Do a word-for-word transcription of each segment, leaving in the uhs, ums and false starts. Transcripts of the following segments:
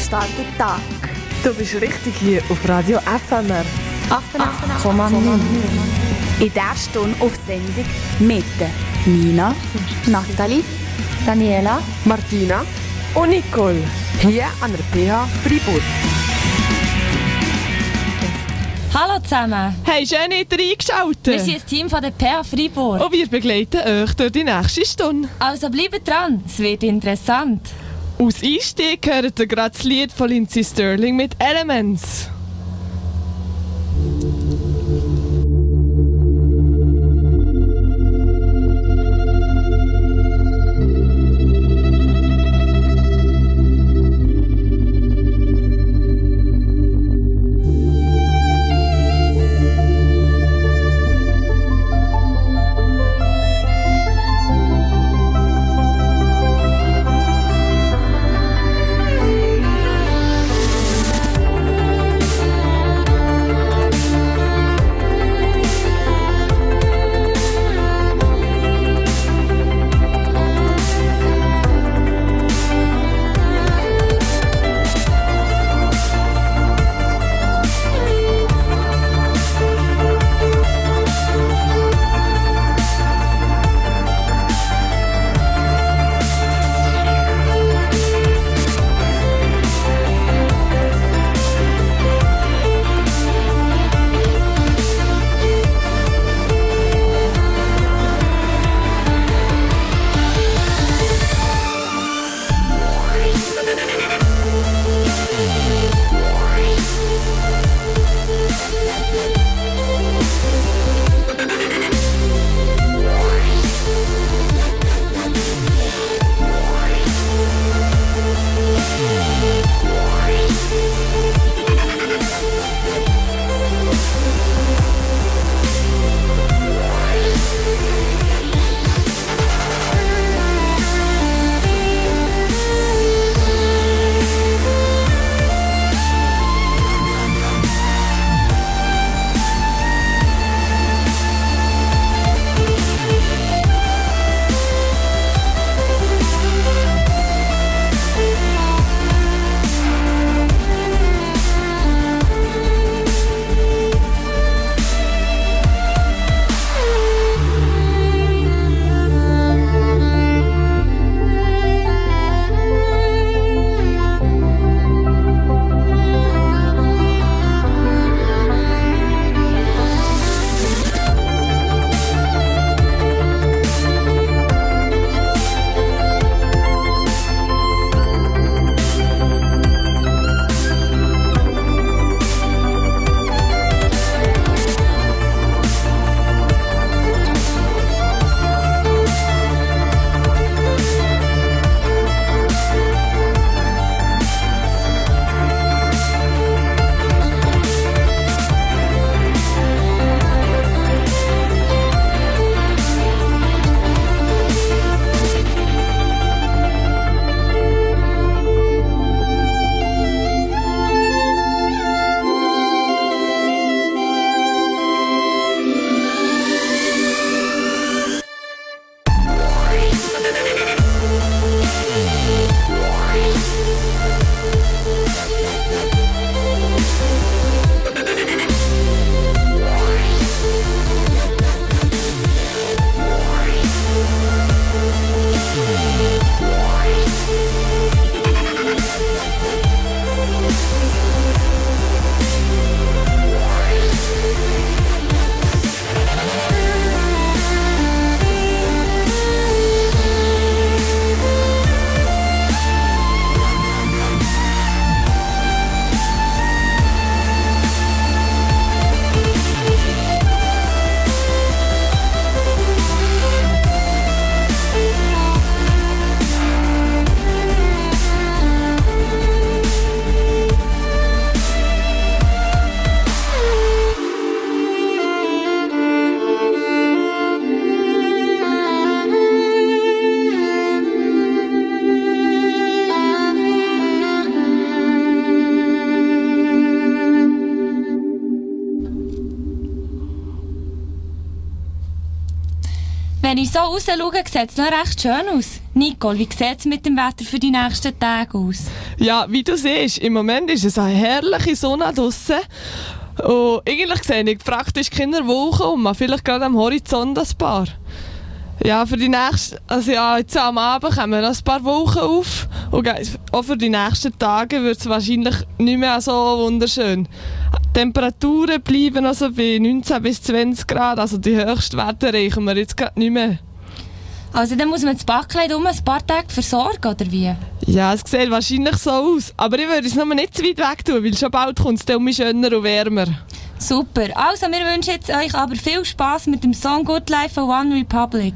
starken Tag. Du bist richtig hier auf Radio F M R achtundachtzig Komma neun. In dieser Stunde auf Sendung mit Nina, Nathalie, Daniela, Martina und Nicole. Hier an der P H Freiburg. Hallo zusammen. Hey, schön, habt ihr eingeschaltet? Wir sind das Team von der P H Freiburg. Und wir begleiten euch durch die nächste Stunde. Also bleibt dran, es wird interessant. Aus Einstieg hört ihr gerade das Lied von Lindsey Sterling mit Elements. ich so raus schaue, sieht es noch recht schön aus. Nicole, wie sieht es mit dem Wetter für die nächsten Tage aus? Ja, wie du siehst, im Moment ist es eine herrliche Sonne draussen. Und eigentlich sehe ich praktisch keine Wolken und man vielleicht gerade am Horizont ein paar. Ja, für die nächsten, also ja, jetzt am Abend kommen noch ein paar Wolken auf. Und auch für die nächsten Tage wird es wahrscheinlich nicht mehr so wunderschön. Die Temperaturen bleiben also bei neunzehn bis zwanzig Grad, also die höchsten Werte erreichen wir jetzt gerade nicht mehr. Also dann muss man das Backkleid um ein paar Tage versorgen, oder wie? Ja, es sieht wahrscheinlich so aus. Aber ich würde es noch nicht zu weit weg tun, weil schon bald kommt es dann um schöner und wärmer. Super. Also, wir wünschen jetzt euch aber viel Spass mit dem Song Good Life von One Republic.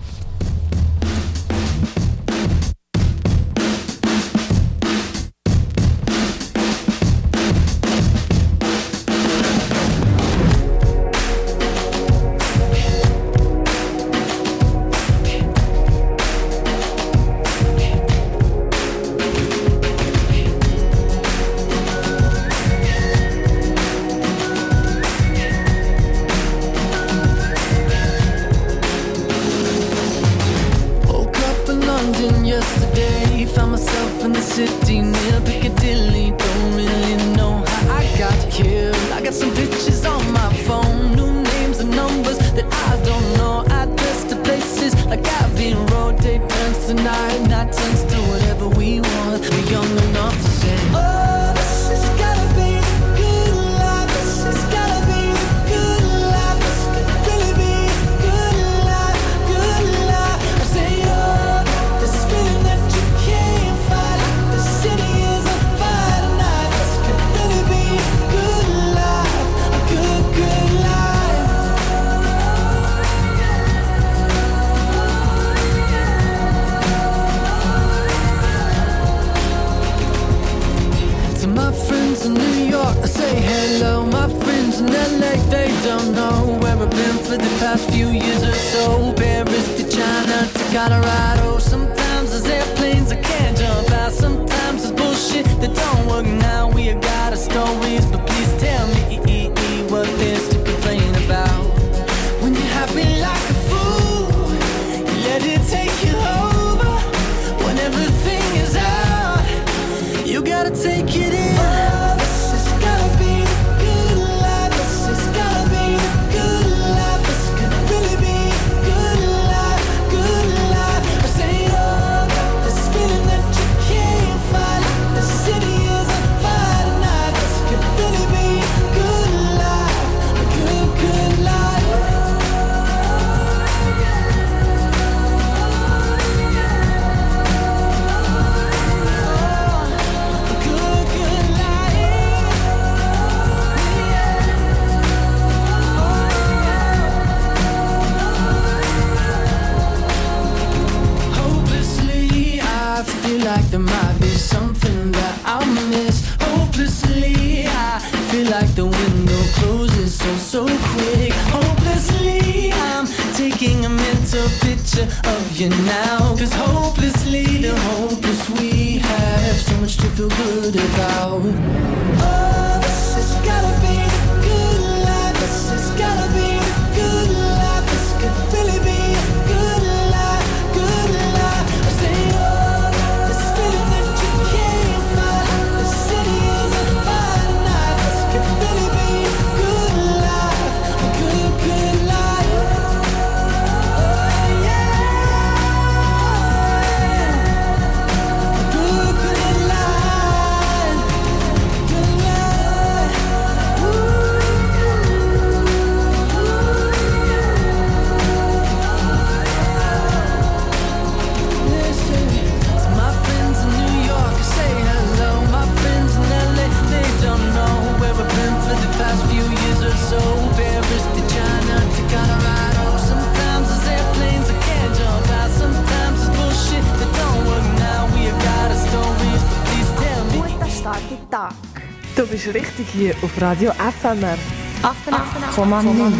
Du bist richtig hier auf Radio F M R achtundachtzig Komma neun.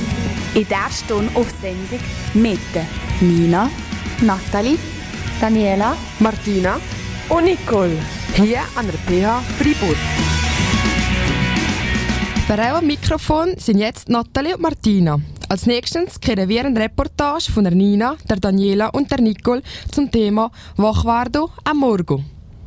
In dieser Stunde auf Sendung mit Nina, Nathalie, Daniela, Martina und Nicole. Hier an der P H Freiburg. Bei eurem Mikrofon sind jetzt Nathalie und Martina. Als nächstes kehren wir eine Reportage von der Nina, der Daniela und der Nicole zum Thema «Wachwardo am Morgen».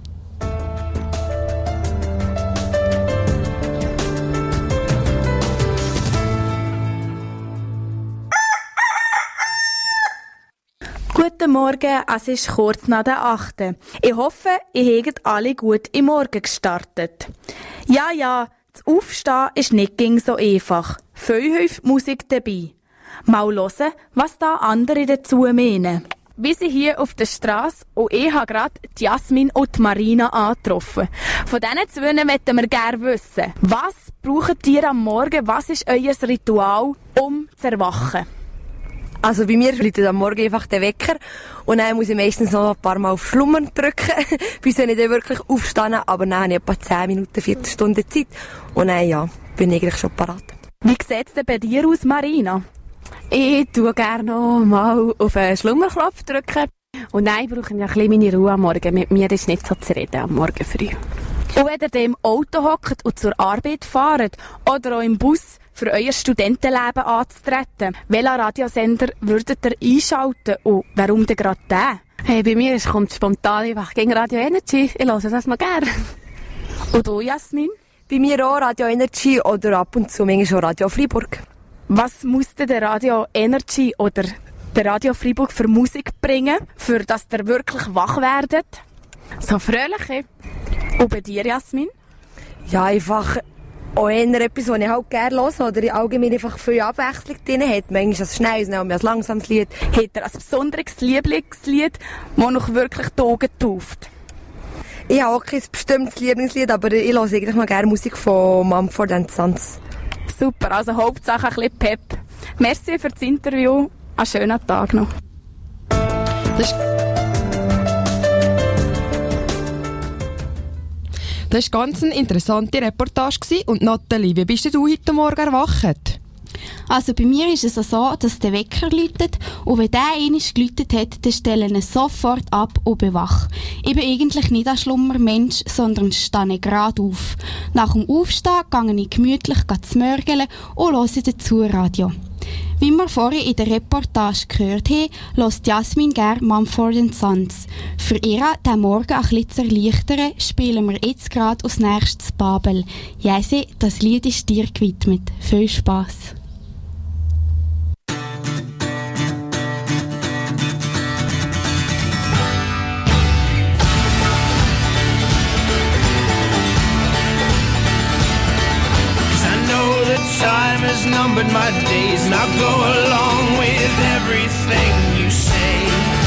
Guten Morgen, es ist kurz nach der achten. Ich hoffe, ihr habt alle gut im Morgen gestartet. Ja, ja, das Aufstehen ist nicht ging so einfach. Viel hilft Musik dabei. Mal hören, was da andere dazu meinen. Wir sind hier auf der Strasse und ich habe gerade die Jasmin und die Marina angetroffen. Von diesen zwei möchten wir gerne wissen, was braucht ihr am Morgen, was ist euer Ritual, um zu erwachen? Also bei mir läutet am Morgen einfach der Wecker und dann muss ich meistens noch ein paar Mal auf Schlummern drücken, bis ich dann wirklich aufstehe. Aber dann habe ich etwa zehn Minuten, Viertelstunde Zeit und dann ja, bin ich eigentlich schon parat. Wie sieht es denn bei dir aus, Marina? Ich tue gerne noch mal auf einen Schlummerknopf drücken und dann brauche ich ein bisschen meine Ruhe am Morgen. Mit mir ist nicht so zu reden am Morgen früh. Und wenn ihr im Auto hockt und zur Arbeit fahrt oder auch im Bus für euer Studentenleben anzutreten, welchen Radiosender würdet ihr einschalten und warum denn gerade den? Hey, bei mir kommt spontan einfach gegen Radio Energy. Ich höre das mal gerne. Und du, Jasmin? Bei mir auch Radio Energy oder ab und zu manchmal schon Radio Freiburg. Was muss denn der Radio Energy oder der Radio Freiburg für Musik bringen, für dass ihr wirklich wach werdet? So fröhlich. Und bei dir, Jasmin? Ja, einfach auch eher etwas, was ich halt gerne höre oder in allgemein einfach viel Abwechslung drin hat. Manchmal ein schnelles, manchmal ein langsames Lied. Hat er ein besonderes Lieblingslied, das noch wirklich die Augen tauft? Ich habe auch kein bestimmtes Lieblingslied, aber ich höre eigentlich mal gerne Musik von Mumford and Sons. Super, also Hauptsache ein bisschen Pep. Merci für das Interview. Einen schönen Tag noch. Das ist Das war ganz eine interessante Reportage. Und Nathalie, wie bist du heute Morgen erwacht? Also bei mir ist es so, dass der Wecker läutet und wenn der einmal geläutet hat, dann stelle ich ihn sofort ab und bin wach. Ich bin eigentlich nicht ein Schlummermensch, sondern stehe gerade auf. Nach dem Aufstehen gehe ich gemütlich zu mörgeln und höre dazu Radio. Wie wir vorhin in der Reportage gehört haben, hört Jasmin gerne Mumford and Sons. Für ihr, diesen Morgen ein bisschen zu erleichtern, spielen wir jetzt gerade als nächstes Babel. Jesse, das Lied ist dir gewidmet. Viel Spass! Time has numbered my days and I'll go along with everything you say.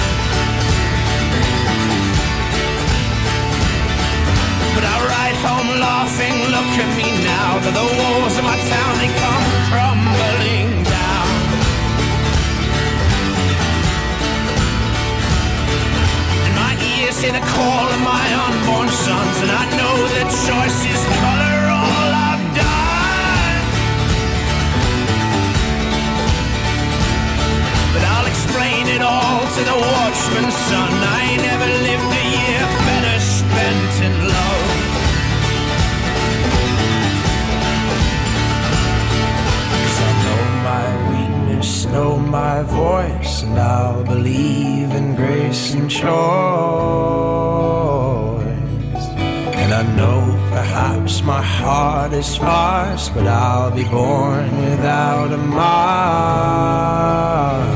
But I'll ride home laughing, look at me now, that the walls of my town, they come crumbling down. And my ears hear the call of my unborn sons, and I know that choice is colour all I've done. But I'll explain it all to the watchman's son. I never lived a year better spent in love. Cause I know my weakness, know my voice, and I'll believe in grace and choice. And I know perhaps my heart is sparse, but I'll be born without a mask.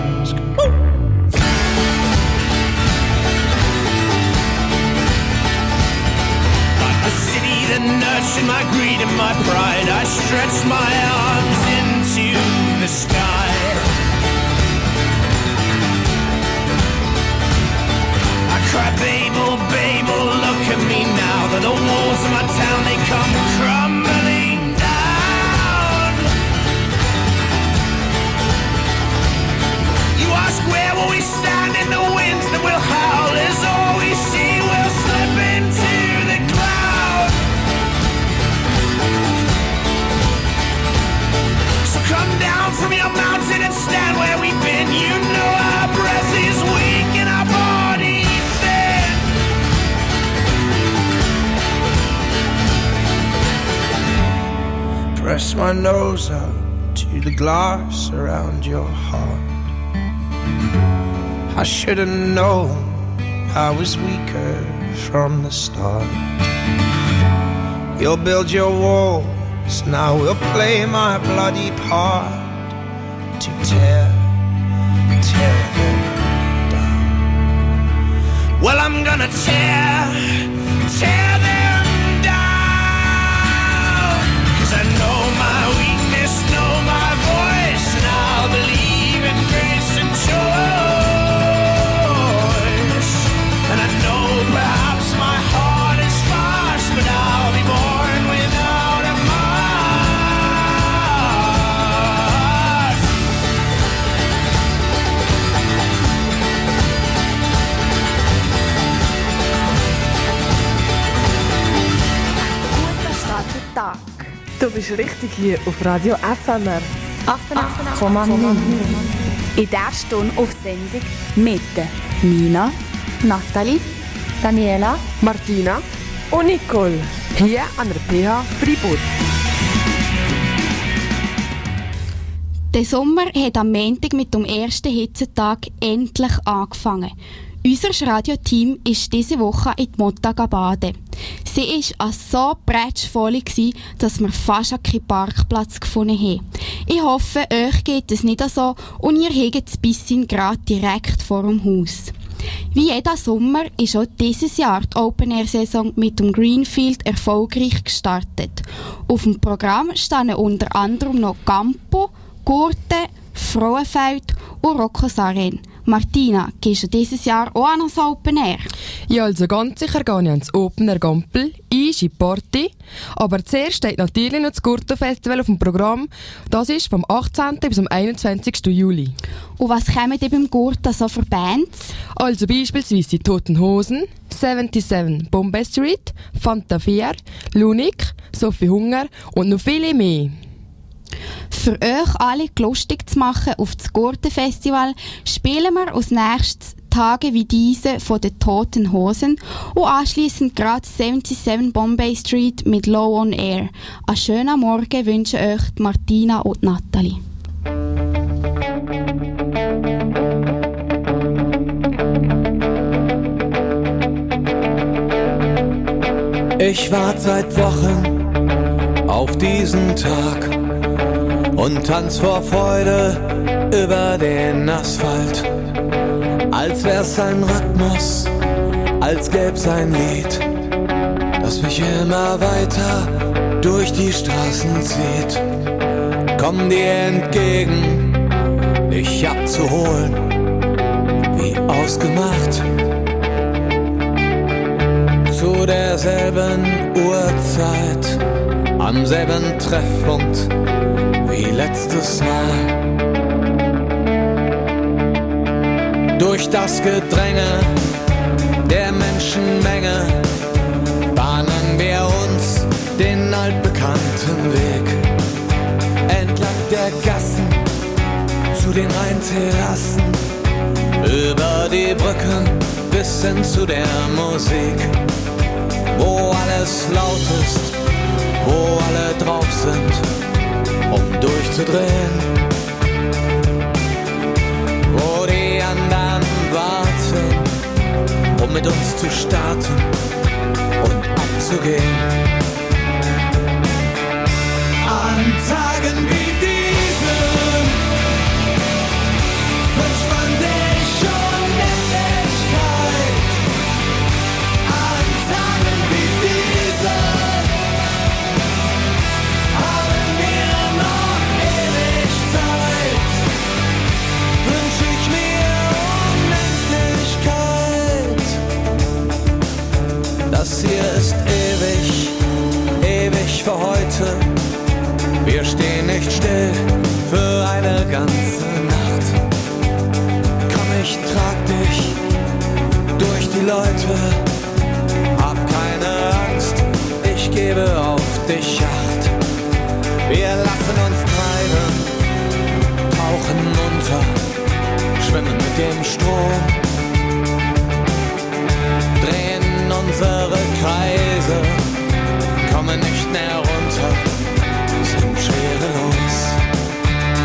Nurturing my greed and my pride, I stretch my arms into the sky. I cry, Babel, Babel, look at me now, that the walls of my town, they come crumbling down. You ask where will we stand in the winds that will howl, as all we see will slip into the cloud. Come down from your mountain and stand where we've been. You know our breath is weak and our body thin. Press my nose up to through the glass around your heart. I should have known I was weaker from the start. You'll build your walls, now we'll play my bloody part to tear, tear them down. Well, I'm gonna tear, tear them down. 'Cause I know my weakness, know my voice, and I'll believe in grace and choice. And I know perhaps my heart is fast, but I'll be born without a mark. Guter Starttag. Du bist richtig hier auf Radio F M R. achtundachtzig Komma neun. In dieser Stunde auf Sendung mit Nina, Nathalie, Daniela, Martina Und Nicole, hier an der P H Freiburg. Der Sommer hat am Montag mit dem ersten Hitzetag endlich angefangen. Unser Radioteam ist diese Woche in die Motta baden. Sie war so prätschvoll, dass wir fast keinen Parkplatz gefunden haben. Ich hoffe, euch geht es nicht so und ihr habt das Bissin gerade direkt vor dem Haus. Wie jeder Sommer ist auch dieses Jahr die Open-Air-Saison mit dem Greenfield erfolgreich gestartet. Auf dem Programm standen unter anderem noch Campo, Gurten, Frauenfeld und Roccosaren. Martina, gehst du dieses Jahr auch an das Open Air? Ja, also ganz sicher gehe ich ans Open Air Gampel, ich in die Party. Aber zuerst steht natürlich noch das Gurten-Festival auf dem Programm. Das ist vom achtzehnten bis zum einundzwanzigsten Juli. Und was kommen denn beim Gurten so für Bands? Also beispielsweise die Toten Hosen, siebenundsiebzig Bombay Street, Fanta vier, Lunik, Sophie Hunger und noch viele mehr. Für euch alle lustig zu machen auf das Gurten-Festival spielen wir als nächstes Tage wie diese von den Toten Hosen und anschliessend gerade siebenundsiebzig Bombay Street mit Low on Air. Einen schönen Morgen wünschen euch die Martina und die Nathalie. Ich warte seit Wochen auf diesen Tag und tanz vor Freude über den Asphalt. Als wär's ein Rhythmus, als gäb's ein Lied, das mich immer weiter durch die Straßen zieht. Komm dir entgegen, dich abzuholen, wie ausgemacht. Zu derselben Uhrzeit, am selben Treffpunkt wie letztes Mal. Durch das Gedränge der Menschenmenge bahnen wir uns den altbekannten Weg. Entlang der Gassen zu den Rheinterrassen, über die Brücken bis hin zu der Musik, wo alles laut ist, wo alle drauf sind, um durchzudrehen. Wo die anderen warten, um mit uns zu starten und abzugehen. An Tagen wie diesen wünscht man sich schon Endlichkeit. An Tagen wie diesen haben wir noch ewig Zeit. Wünsch ich mir Unendlichkeit. Das hier ist ewig, ewig für heute. Wir stehen nicht still für eine ganze Nacht. Komm, ich trag dich durch die Leute. Hab keine Angst, ich gebe auf dich Acht. Wir lassen uns treiben, tauchen unter, schwimmen mit dem Strom, drehen unsere Kreise, kommen nicht mehr runter, sind schwerelos.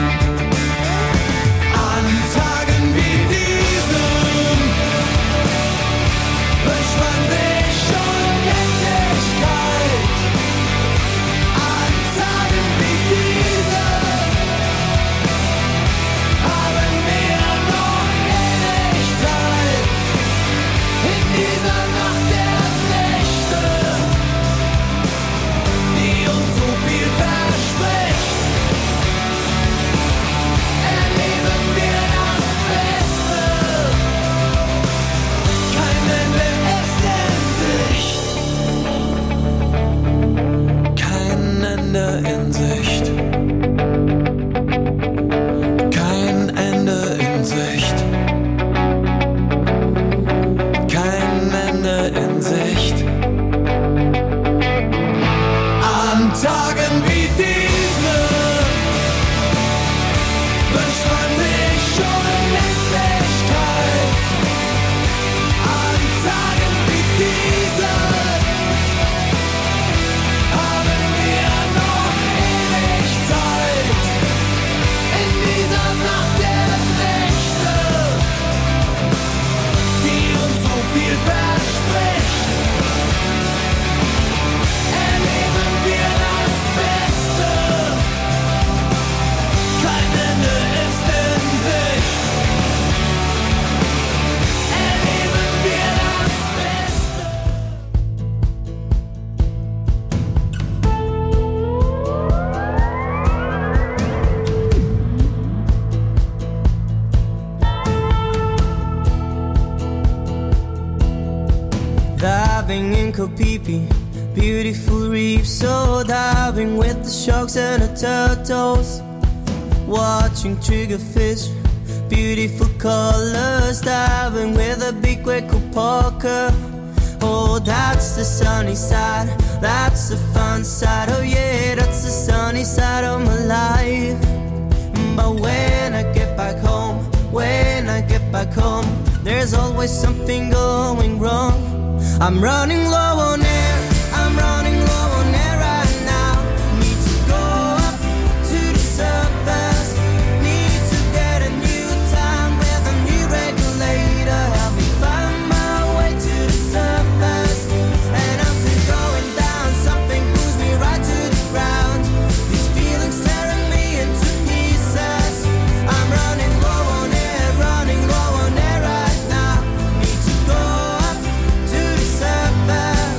Diving in Kopipi, beautiful reef. So diving with the sharks and the turtles. Watching triggerfish, beautiful colors. Diving with a big Waco Parker. Oh, that's the sunny side, that's the fun side. Oh yeah, that's the sunny side of my life. But when I get back home, when I get back home, there's always something going wrong. I'm running low on air, I'm running low on air right now. Need to go up to the surface, need to get a new time with a new regulator. Help me find my way to the surface. And I'm still going down, something pulls me right to the ground. These feelings tearing me into pieces. I'm running low on air, running low on air right now. Need to go up to the surface.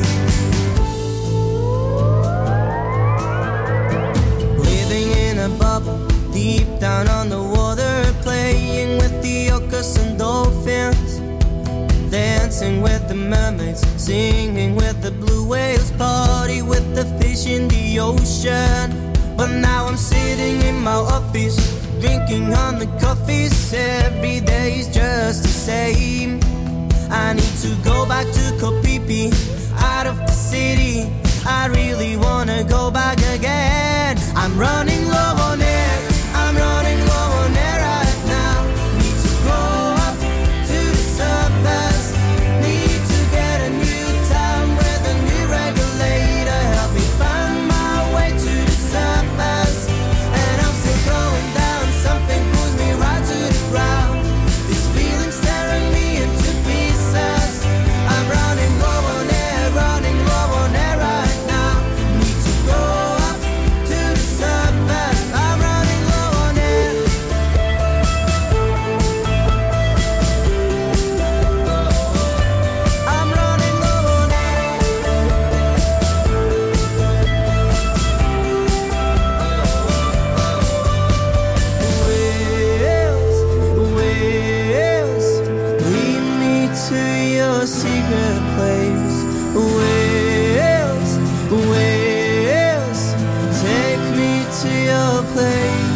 Living in a bubble, deep down on the water, playing with the orcas and dolphins, dancing with the mermaids, singing with the blue whales, party with the fish in the ocean. But now I'm sitting in my office, drinking on the coffees. Every day's just the same. I need to go back to Kopipi, out of the city. I really wanna go back again. I'm running low on air, I'm running low on air right now. Need to go up to the surface, need to get a new time with a new regulator. Help me find my way to the surface. And I'm still going down, something pulls me right to the ground. These feelings tearing me into pieces. I'm running low on air, running low on air right now. Need to go up to the surface. I'm running low on air. I'm running low on air. Whales, whales, lead me to your secret place. Whales, whales, take me to your place.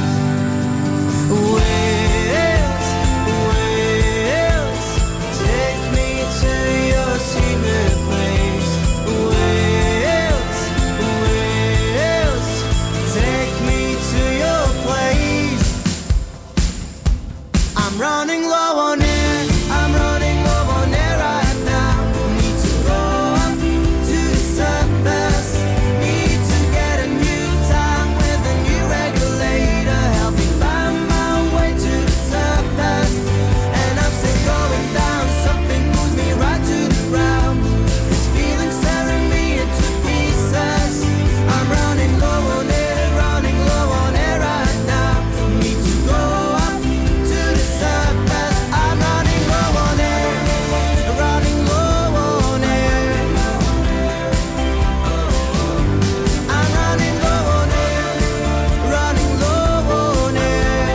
Whales, whales, take me to your secret place. Whales, whales, take me to your place. I'm running low on air, I'm running low on air right now. Need to go up to the surface, need to get a new time with a new regulator. Help me find my way to the surface. And I'm still going down, something moves me right to the ground. This feeling's tearing me into pieces. I'm running low on air, running low on air right now. Need to go up to the surface. I'm running low on air, running low on air. I'm running low on air, running low on air.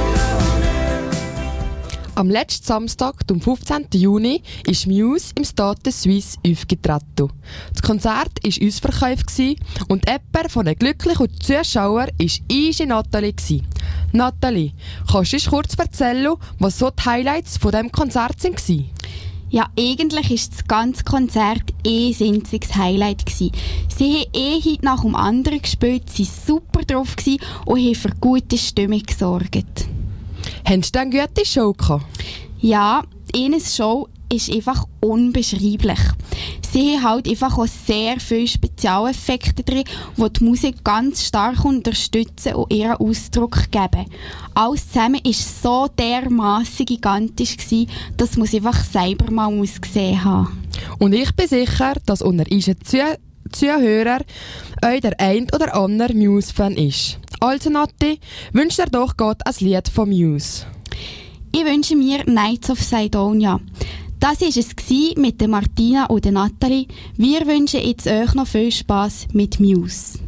Am letzten Samstag, am fünfzehnten Juni, ist Muse im Stade Suisse aufgetreten. Das Konzert war ausverkauft und jemand von den glücklichen Zuschauern war Igi Nathalie. Nathalie, kannst du uns kurz erzählen, was so die Highlights von diesem Konzert waren? Ja, eigentlich war das ganze Konzert eh ein einziges Highlight gewesen. Sie haben eh Hit nach dem anderen gespielt, sie waren super drauf gewesen und haben für gute Stimmung gesorgt. Haben Sie denn eine gute Show gehabt? Ja, ihre Show ist einfach unbeschreiblich. Sie haben halt einfach auch sehr viele Spezialeffekte drin, die die Musik ganz stark unterstützen und ihren Ausdruck geben. Alles zusammen war so dermassen gigantisch gewesen, dass man es einfach selber mal gesehen haben. Und ich bin sicher, dass unter unseren Zuh- Zuhörern euch der ein oder andere Muse-Fan ist. Also Nati, wünscht ihr doch Gott ein Lied von Muse. Ich wünsche mir Nights of Sidonia. Das war es mit der Martina und der Nathalie. Wir wünschen jetzt euch noch viel Spass mit Muse.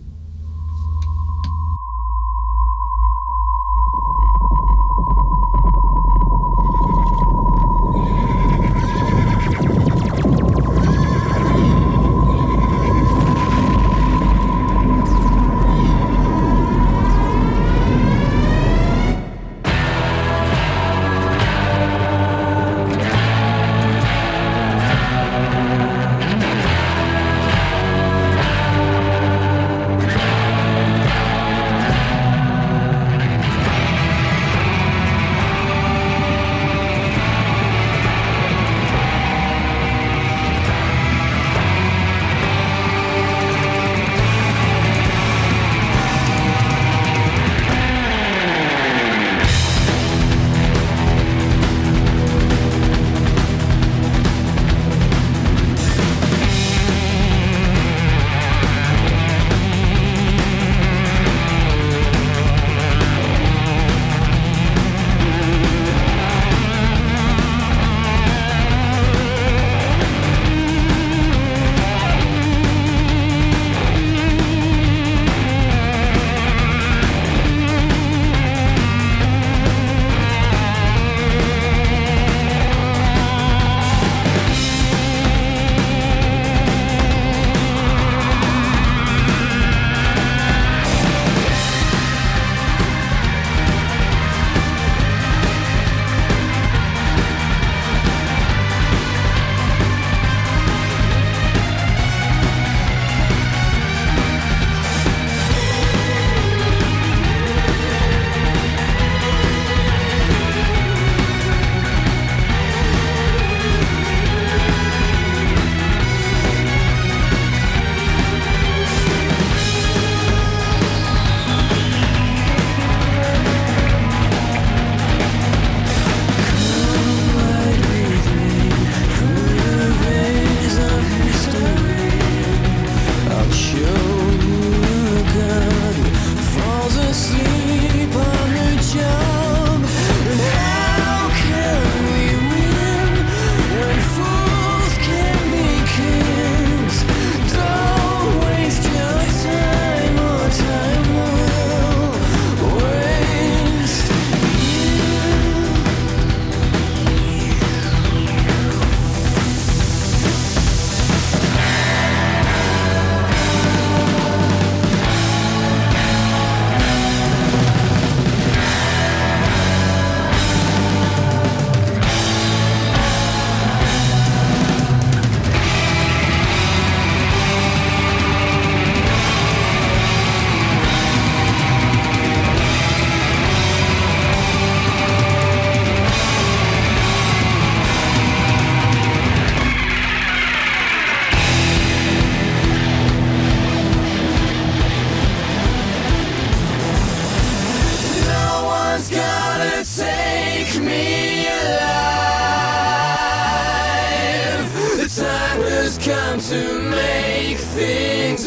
has come to make things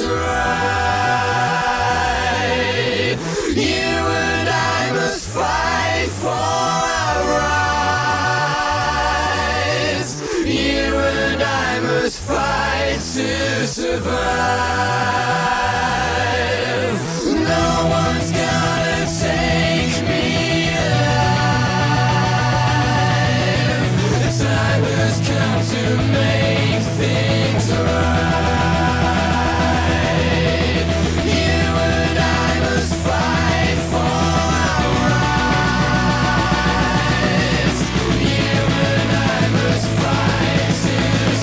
right. You and I must fight for our rights. You and I must fight to survive. No one's gonna take me alive. The time has come to make things right. You and I must fight for our rights. You and I must fight to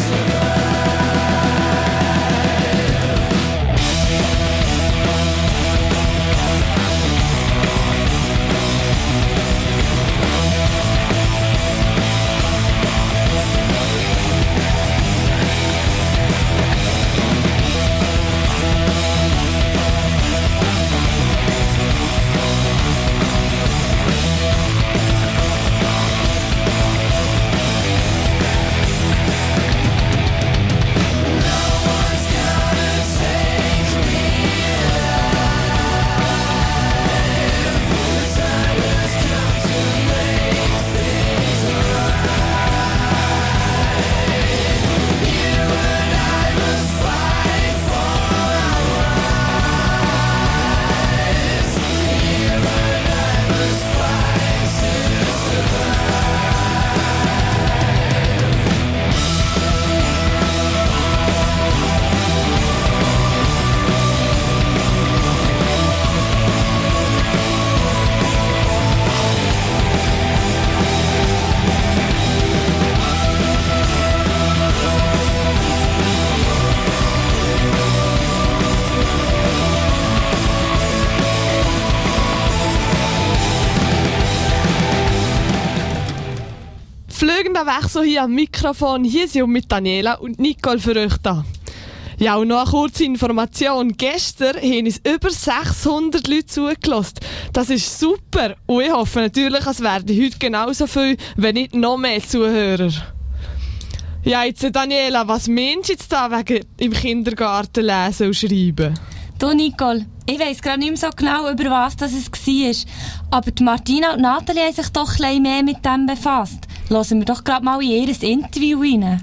Fliegender Wechsel hier am Mikrofon. Hier sind wir mit Daniela und Nicole für euch da. Ja, und noch eine kurze Information. Gestern haben uns über sechshundert Leute zugelassen. Das ist super. Und ich hoffe natürlich, es werden heute genauso viel, wenn nicht noch mehr Zuhörer. Ja, jetzt Daniela, was meinst du jetzt da wegen im Kindergarten lesen und schreiben? Du Nicole, ich weiss gerade nicht mehr so genau, über was das es war. Aber die Martina und Nathalie haben sich doch ein bisschen mehr mit dem befasst. Hören wir doch gerade mal in ihr Interview rein.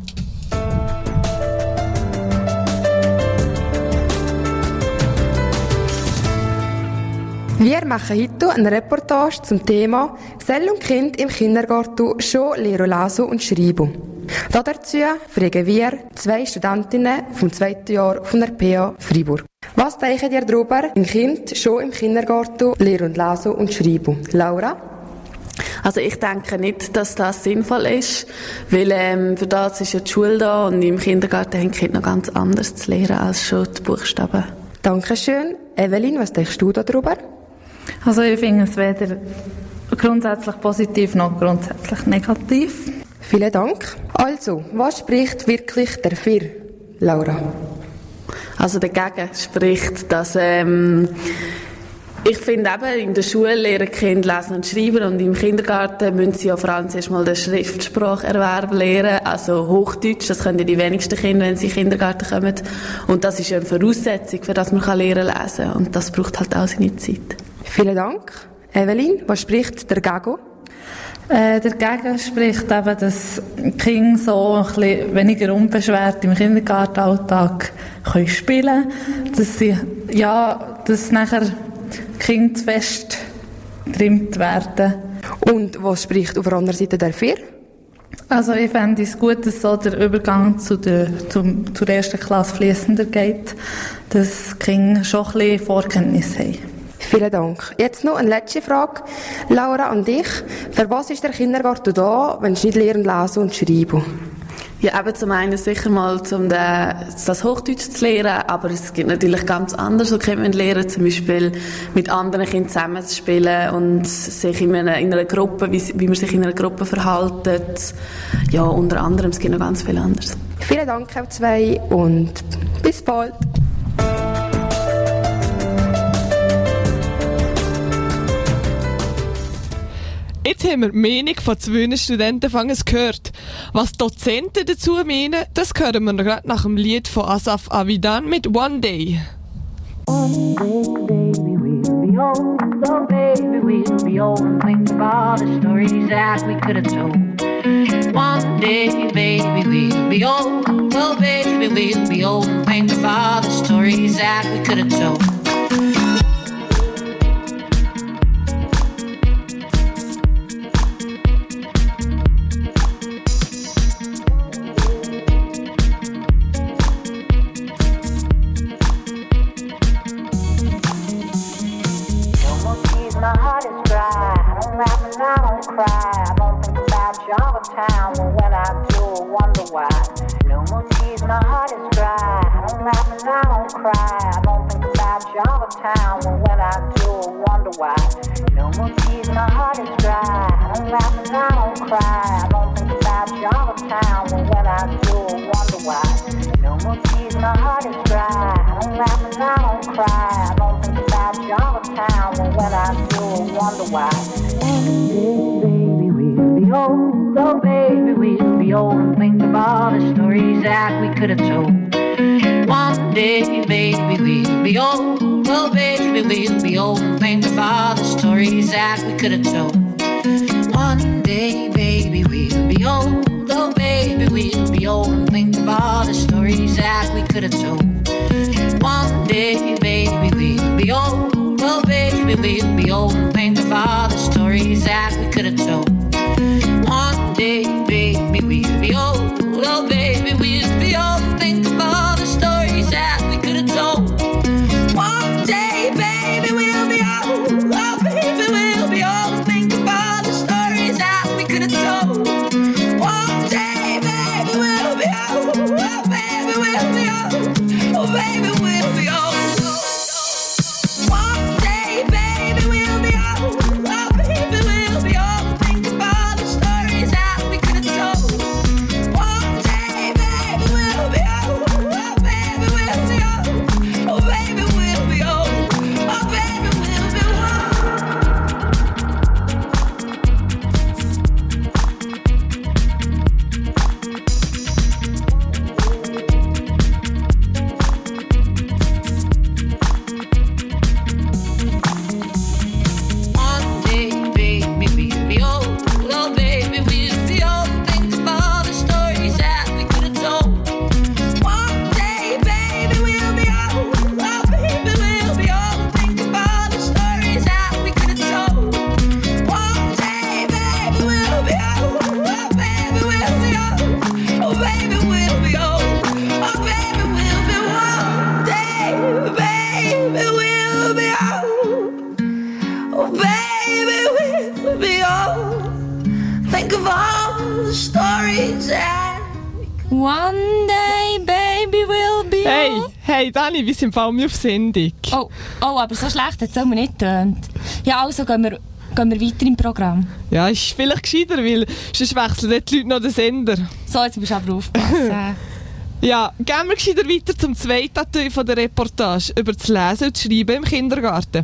Wir machen heute eine Reportage zum Thema «Soll und Kind im Kindergarten schon lernen lesen und schreiben?». Dazu fragen wir zwei Studentinnen vom zweiten Jahr von der P A Freiburg. Was denken ihr darüber, ein Kind schon im Kindergarten lernen und lesen und schreiben? Laura? Also ich denke nicht, dass das sinnvoll ist, weil ähm, für das ist ja die Schule da und im Kindergarten haben die Kinder noch ganz anders zu lernen als schon die Buchstaben. Dankeschön. Evelyn, was denkst du darüber? Also ich finde es weder grundsätzlich positiv noch grundsätzlich negativ. Vielen Dank. Also, was spricht wirklich dafür, Laura? Also dagegen spricht, dass ähm, ich finde eben, in der Schule lernen Kinder lesen und schreiben und im Kindergarten müssen sie ja vor allem zuerst mal den Schriftspracherwerb lernen, also Hochdeutsch, das können ja die wenigsten Kinder, wenn sie in den Kindergarten kommen. Und das ist ja eine Voraussetzung, für das man lernen kann lesen und das braucht halt auch seine Zeit. Vielen Dank. Evelyn, was spricht dagegen? Äh, dagegen spricht eben, dass Kinder so ein bisschen weniger unbeschwert im Kindergartenalltag können spielen können, dass sie, ja, dass nachher Kinder zu fest getrimmt werden. Und was spricht auf der anderen Seite dafür? Also ich fände es gut, dass so der Übergang zu der, zum, zur ersten Klasse fließender geht, dass die Kinder schon ein bisschen Vorkenntnis haben. Vielen Dank. Jetzt noch eine letzte Frage. Laura, an dich. Für was ist der Kindergarten da, wenn sie nicht lernen, lesen und schreiben? Ja, eben zum einen sicher mal, um das Hochdeutsch zu lernen, aber es gibt natürlich ganz anders, so kann man lernen, zum Beispiel mit anderen Kindern zusammen zu spielen und sich in einer, in einer Gruppe, wie, wie man sich in einer Gruppe verhaltet. Ja, unter anderem, es gibt noch ganz viel anderes. Vielen Dank auch zwei und bis bald. Jetzt haben wir die Meinung von zwei Studenten gehört. Was Dozenten dazu meinen, das hören wir gerade nach dem Lied von Asaf Avidan mit One Day. One day, baby, we'll be old. Oh, baby, we'll be old. And think of all the stories that we could have told. One day, baby, we'll be old. Oh, baby, we'll be old. And think of all the stories that we could have told. My heart is dry, I don't laugh and I don't cry. I don't think about you all the time, and when I do, I wonder why. No more tears, my heart is dry, I don't laugh and I don't cry. I don't think about you all the time, and when I do, I wonder why. No more tears, my heart is dry, I don't laugh and I don't cry. I don't think about you all the time, and when I do, I wonder why. No more tears, my heart is dry, I don't laugh and I don't cry. I don't think about you all the time, and when I do, I wonder why. One day, baby, we'll be old. Oh, baby, we'll be old. And think of all the stories that we could have told. One day, baby, we'll be old. Oh, baby, we'll be old. And think of all the stories that we could have told. One day, baby, we'll be old. Oh, baby, we'll be old. And think of all the stories that we could have told. One day, baby, we'll be old. Oh, baby, we'll be old. And think of all the stories that we could have told. One day, baby, we'll be old. Oh, baby, we'll be old. And think of all the stories that we could have told. One day, baby, we'll be old. Oh, baby, we'll be old. And think of all the stories that we could have told. One day, baby, we'll be old. Oh, baby, we'll be old. Oh, baby, we'll be old. One day, baby, will be Hey, hey Dani, wir sind vor allem auf Sendung. Oh, oh, aber so schlecht hat es auch nicht getönt. Ja, also gehen wir, gehen wir weiter im Programm. Ja, ist vielleicht gescheiter, weil sonst wechseln die Leute noch den Sender. So, jetzt musst du aber aufpassen. Ja, gehen wir gescheiter weiter zum zweiten Teil von der Reportage über das Lesen und das Schreiben im Kindergarten.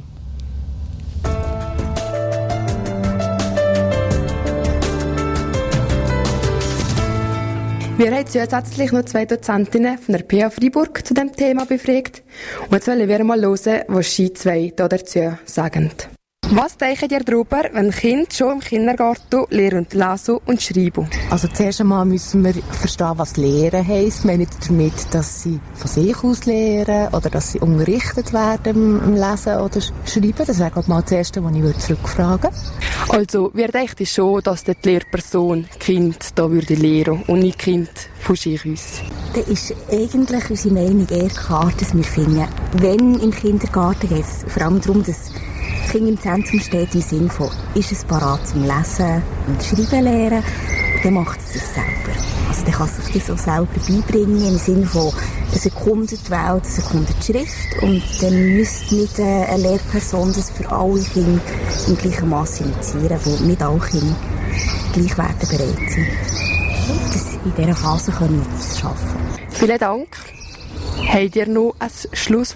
Wir haben zusätzlich noch zwei Dozentinnen von der P H Freiburg zu diesem Thema befragt. Und jetzt wollen wir mal hören, was sie zwei dazu sagen. Was denken ihr darüber, wenn Kinder schon im Kindergarten lernen und lesen und schreiben? Also zuerst einmal müssen wir verstehen, was Lehren heisst. Meint ihr damit, dass sie von sich aus lehren oder dass sie unterrichtet werden im Lesen oder Schreiben? Das wäre glaube ich mal das Erste, was ich zurückfragen würde. Also, wir denken schon, dass die Lehrperson Kind da würde lehren und nicht Kind von sich aus. Da ist eigentlich unsere Meinung eher klar, dass wir finden, wenn im Kindergarten geht es vor allem darum, dass das Kind im Zentrum steht im Sinne von, ist es parat zum Lesen und Schreiben lernen, und dann macht es das selber. Also dann kann es sich das auch selber beibringen, im Sinne von, es erkundet die Welt, es erkundet die Schrift, und dann müsste nicht eine Lehrperson das für alle Kinder im gleichen Maß initiieren, wo nicht alle Kinder gleichwertig bereit sind. Das in dieser Phase können wir das schaffen. Vielen Dank. Habt ihr noch ein Schlusswort?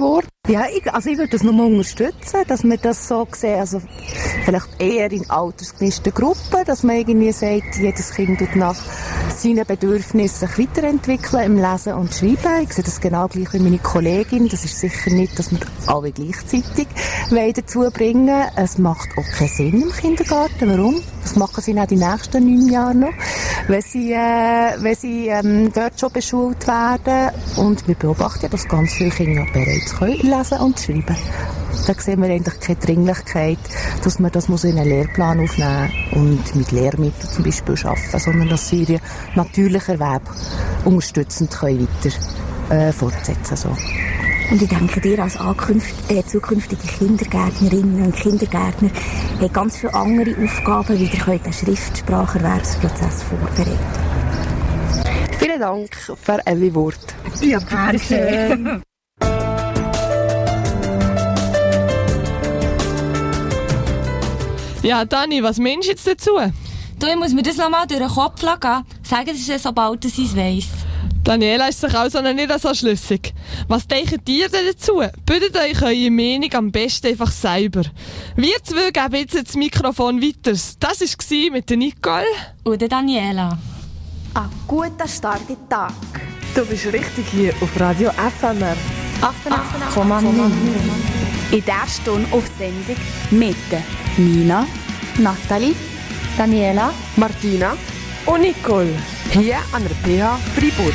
Ja, ich, also ich würde das nur unterstützen, dass wir das so sehen, also vielleicht eher in altersgemischten Gruppen, dass man irgendwie sagt, jedes Kind tut nach seinen Bedürfnissen sich weiterentwickeln im Lesen und Schreiben. Ich sehe das genau gleich wie meine Kollegin. Das ist sicher nicht, dass wir alle gleichzeitig dazu bringen. Es macht auch keinen Sinn im Kindergarten. Warum? Das machen sie auch die nächsten neun Jahre noch, wenn sie, äh, wenn sie ähm, dort schon beschult werden. Und wir beobachten ja, dass ganz viele Kinder bereits können lesen und schreiben. Da sehen wir eigentlich keine Dringlichkeit, dass man das muss in einen Lehrplan aufnehmen und mit Lehrmitteln zum Beispiel arbeiten, sondern dass sie ihren natürlichen Erwerb unterstützend können weiter äh, fortsetzen so. Und ich denke, ihr als Ankünft, äh, zukünftige Kindergärtnerinnen und Kindergärtner habt ganz viele andere Aufgaben, wie ihr könnt den Schriftspracherwerbsprozess vorbereiten. Vielen Dank für alle Worte. Ja, bitte schön. Ja, Dani, was meinst du jetzt dazu? Du, ich muss mir das nochmal durch den Kopf gehen. Sagen Sie es, sobald ich es weiss. Daniela ist sich also noch nicht so schlüssig. Was denkt ihr denn dazu? Bildet euch eure Meinung am besten einfach selber. Wir zwei geben jetzt das Mikrofon weiter. Das war mit der Nicole und der Daniela. Ein guter Start in den Tag. Du bist richtig hier auf Radio F M R achtundachtzig Komma neun. In dieser Stunde auf Sendung mit Nina, Nathalie, Daniela, Martina und Nicole. Hier an der P H Freiburg.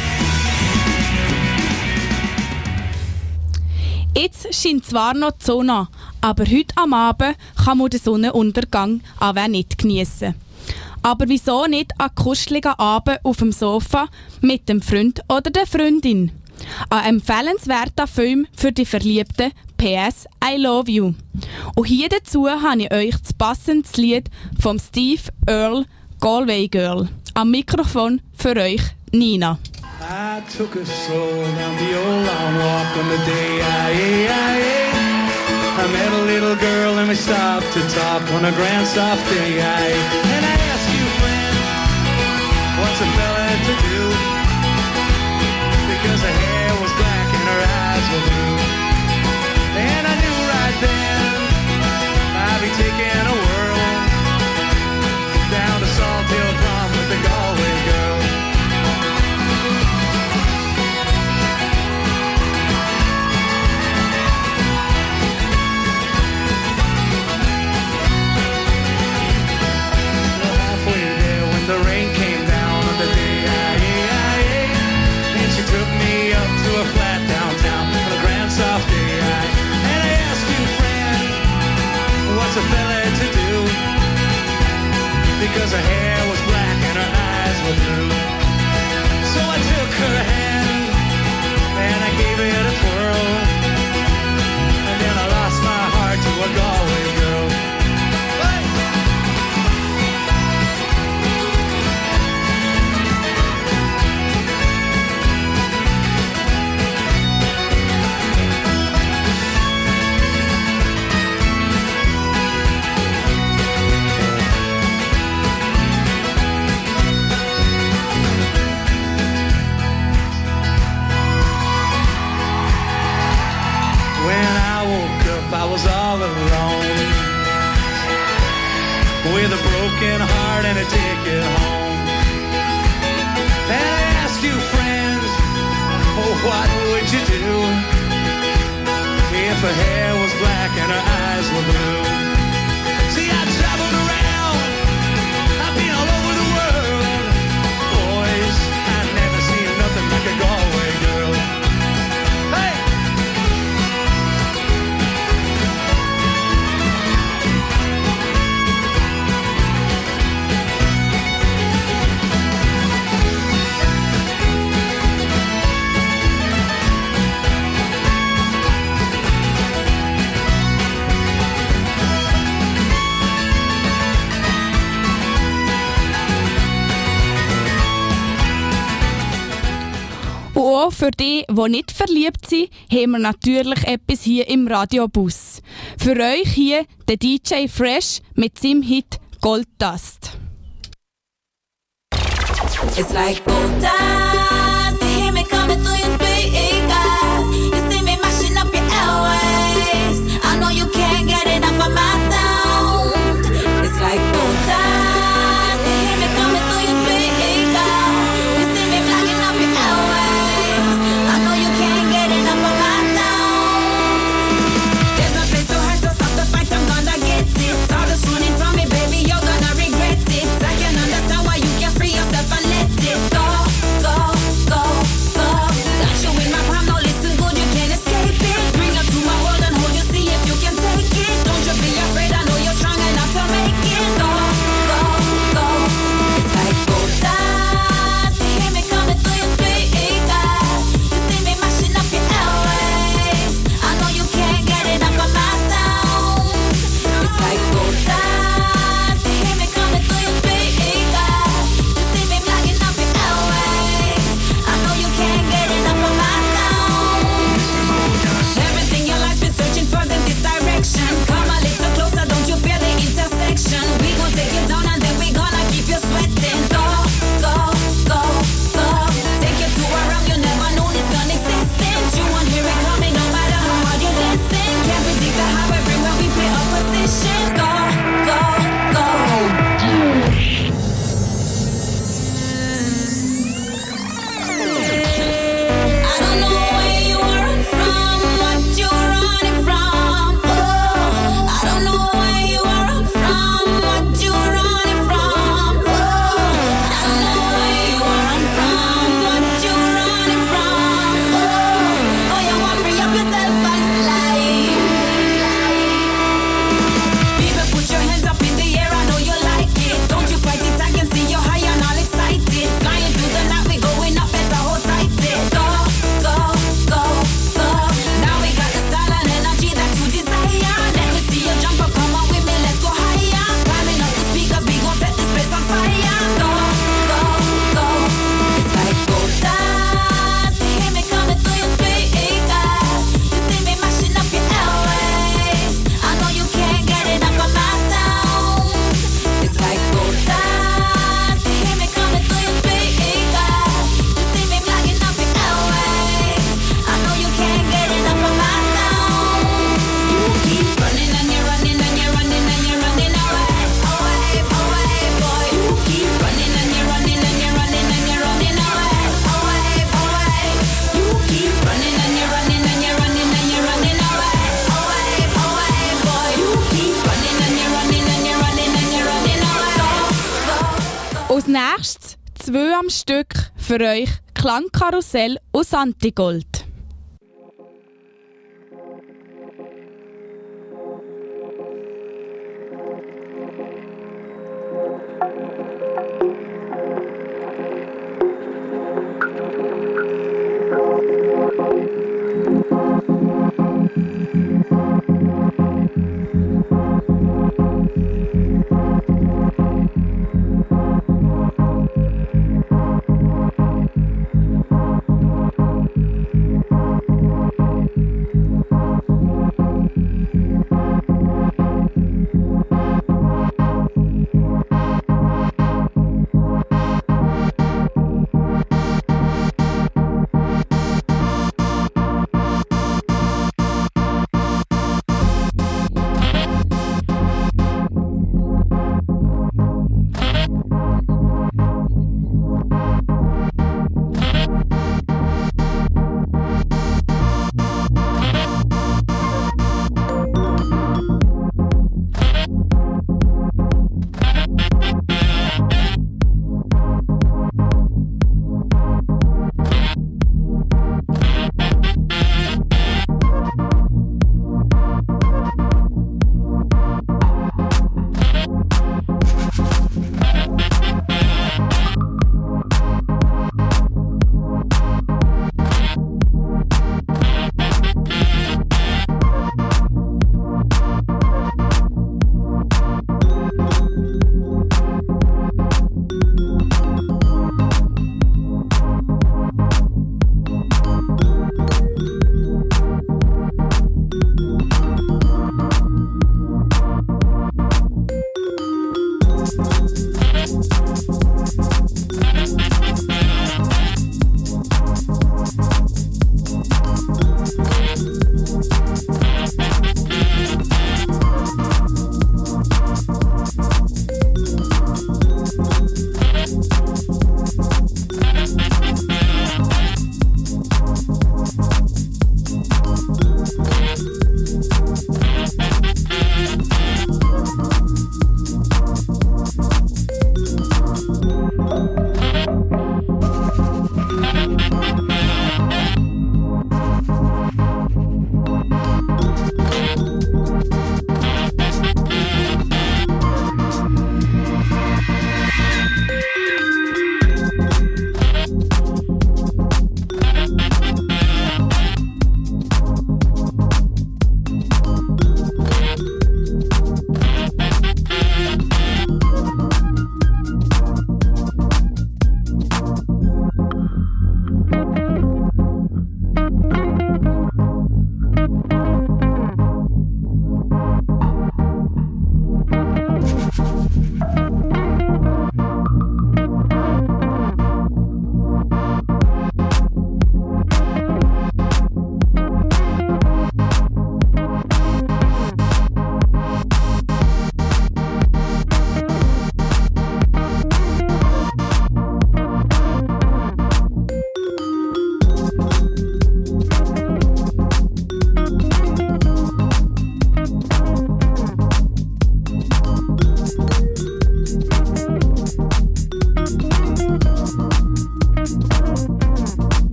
Jetzt scheint zwar noch die Sonne, aber heute am Abend kann man den Sonnenuntergang auch nicht geniessen. Aber wieso nicht einen kuscheligen Abend auf dem Sofa mit dem Freund oder der Freundin? Ein empfehlenswerter Film für die Verliebten, P S I Love You. Und hier dazu habe ich euch das passende Lied vom Steve Earle, Galway Girl. Am Mikrofon für euch Nina. I took a stroll down the old long walk on the day I ate, I ate. I met a little girl and we stopped to talk on a grand soft day I ate. And I asked you, friend, what's a fella to do? Because her hair was black and her eyes were blue. And I knew right then I'd be taking a whirl down to Salt Hill Prom with the Galway girl. Halfway there when the rain came down on the day I ate, I ate. And she took me up to a flat downtown on a grand soft day I ate. And I asked you, friend, what's a fella to do? Because her hair was black and her eyes were blue. So I took her hand and I gave it a twirl. And then I lost my heart to a Galway girl. Hey! I was all alone with a broken heart and a ticket home. And I asked you, friends, oh, what would you do if her hair was black and her eyes were blue? See, I traveled around, I've been all over the world. Boys, I've never seen nothing like a Galway girl. Hey! Und auch für die, die nicht verliebt sind, haben wir natürlich etwas hier im Radiobus. Für euch hier der D J Fresh mit seinem Hit Gold-Dust. It's like gold dust. You hear me coming through your speakers. You see me mashing up your airwaves. zwei am Stück für euch Klangkarussell aus Antigold.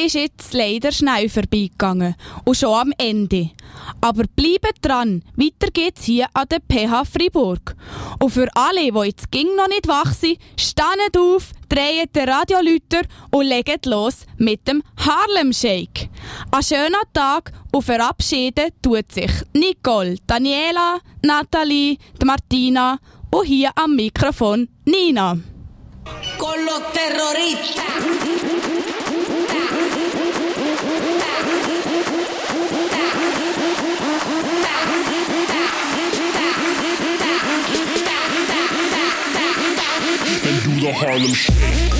ist jetzt leider schnell vorbeigegangen und schon am Ende. Aber bleibt dran, weiter geht's hier an der P H Freiburg. Und für alle, die jetzt ging noch nicht wach sind, steht auf, dreht den Radiolüter und legt los mit dem Harlem Shake. Ein schöner Tag und verabschieden tut sich Nicole, Daniela, Nathalie, die Martina und hier am Mikrofon Nina. Con los terroristas. Then do the Harlem Shake.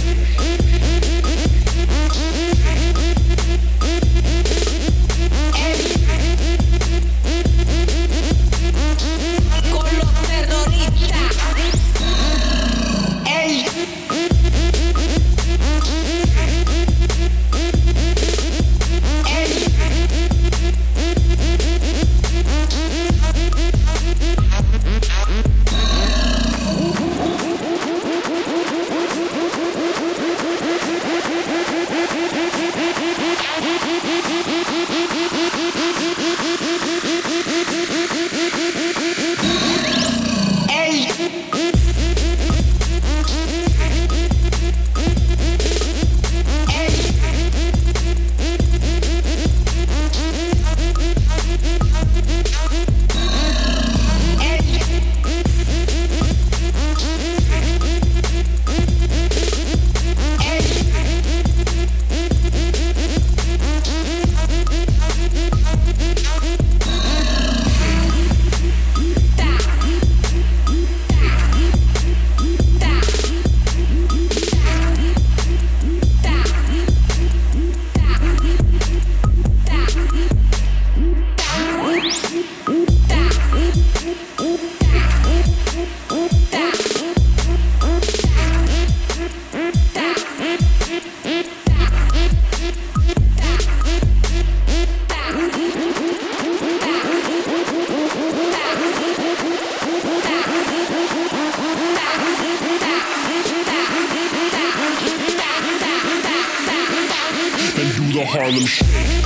The Harlem Shake.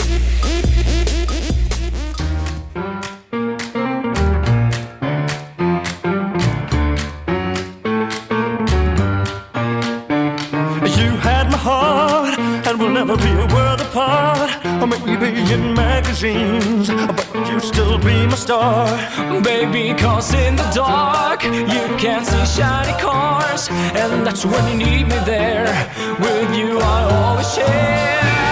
You had my heart, and we'll never be a world apart. Or maybe in magazines, but you still be my star. Baby, cause in the dark you can see shiny cars, and that's when you need me there. With you I always share.